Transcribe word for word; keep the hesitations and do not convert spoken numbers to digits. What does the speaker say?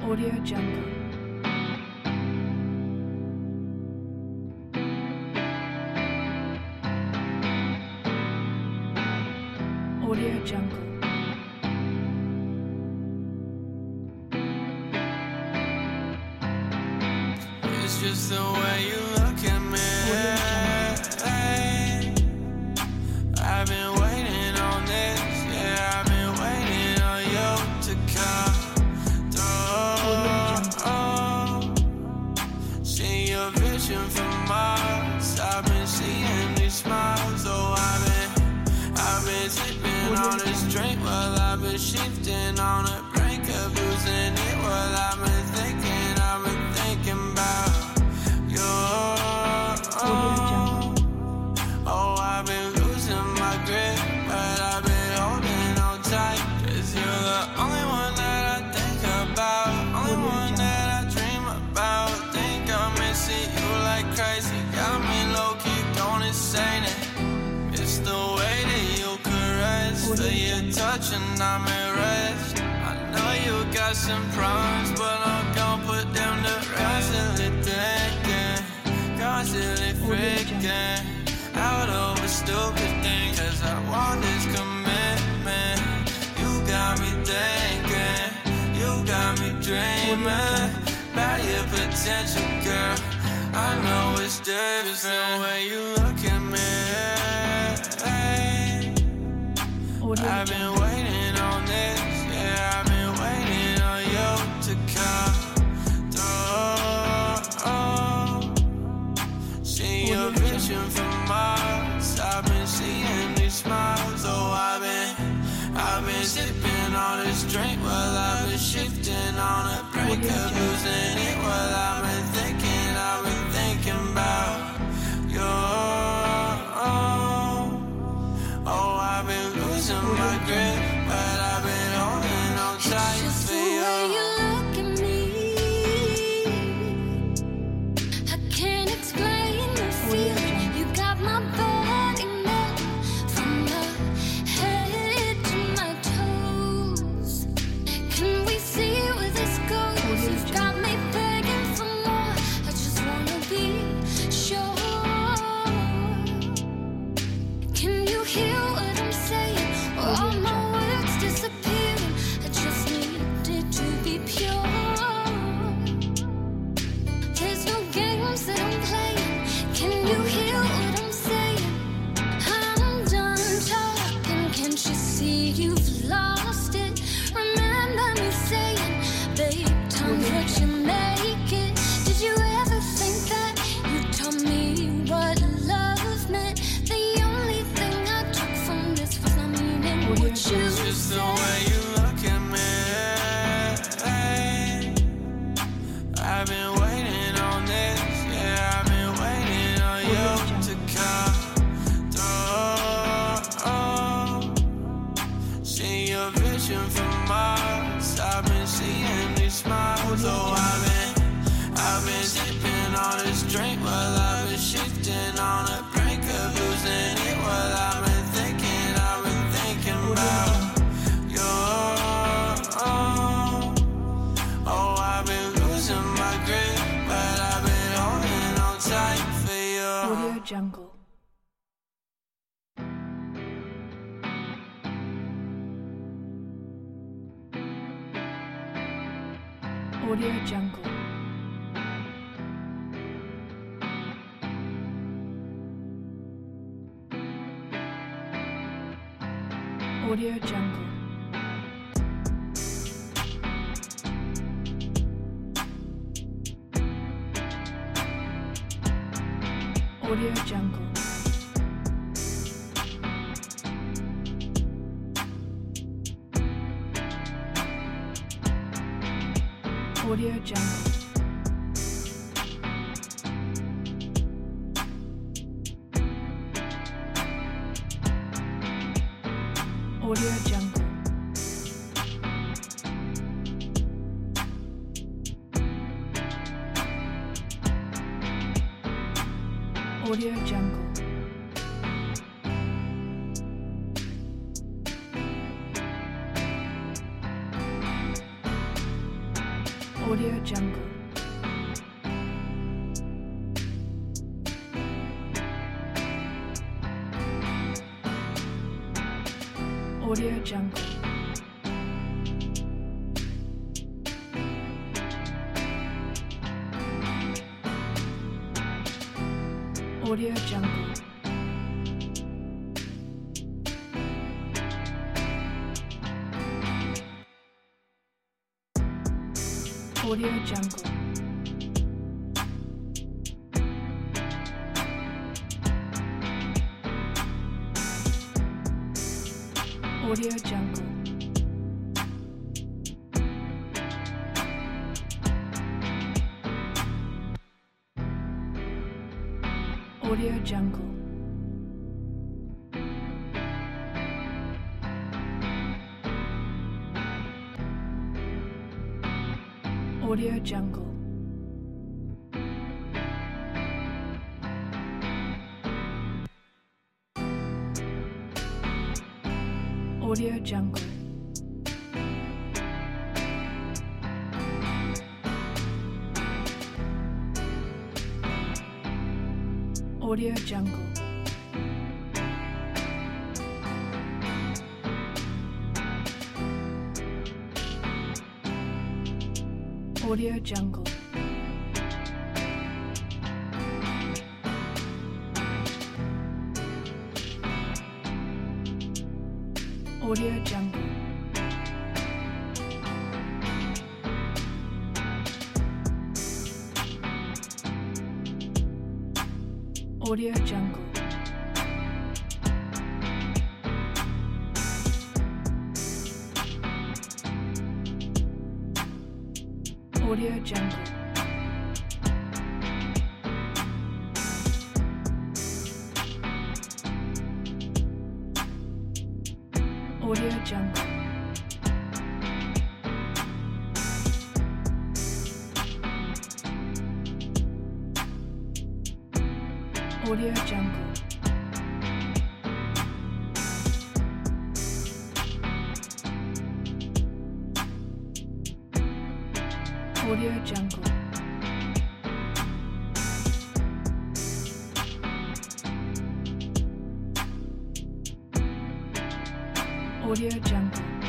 Audio Jungle. Audio Jungle. It's just the way you look at me. I've been waiting on this, yeah, I've been waiting on you to come through. See your vision from Mars, I've been seeing these smiles. Oh, I've been, I've been sipping on this drink while I've been shifting on the brink of losing it. While I've been thinking, I've been thinking about you. Oh, I've been losing my grip, but I've been holding on tight. Cause you're the only one that I think about, only one that I dream about. Think I'm missing you like crazy, got me low-key going insane. It's the way that you caress, feel your touch and I'm at rest. I know you got some problems, but I'm gon' put them to rest. Constantly thinking, constantly freaking out over stupid things, cause I want this commitment. You got me thinking, you got me dreaming about your potential, girl. I know it's different the way you look at me. I've been waiting on this, yeah, I've been waiting on you to come through. See your vision from Mars, I've been seeing these smiles. Oh, I've been, I've been sipping on this drink while I've been shifting on a brink of losing it. While I've been thinking, I've been thinking about you. Oh, I've been losing my grip, but I've been holding on tight Just for the way you you. look at me, I can't explain the feeling. You got my body numb from my head to my toes. Can we see where this goes? You've got me begging for more. I just wanna be sure. Can you hear what I'm saying? Or all my words disappearing? I just needed to be pure. There's no games that I'm playing. Can you hear what I'm saying? I'm done talking. Can't you see you've lost it? Remember me saying, babe, time that you make it. Did you ever think that you taught me what love meant? The only thing I took from this was my meaning. Would you It's just the way you look at me. I've been waiting on this, yeah, I've been waiting on you to come through. See your vision from Mars, I've been seeing these smiles. Oh, I've been, I've been sipping on this drink while I've been shifting on a brink of losing it. While I've been thinking, I've been thinking about you. Oh, I've been losing my grip, but I've been holding on tight for you. Audio Jungle. Audio Jungle. Audio Jungle. Audio Jungle. Audio Jungle. Audio Jungle. Audio Jungle. Audio Jungle. Audio Jungle. Audio Jungle. Audio Jungle. Audio Jungle. Audio Jungle. Audio Jungle. Audio Jungle. Audio Jungle. Audio Jungle. Audio Jungle. Audio Jungle. Audio Jungle. Audio Jungle. Audio Jungle. Audio Jungle. Audio Jungle.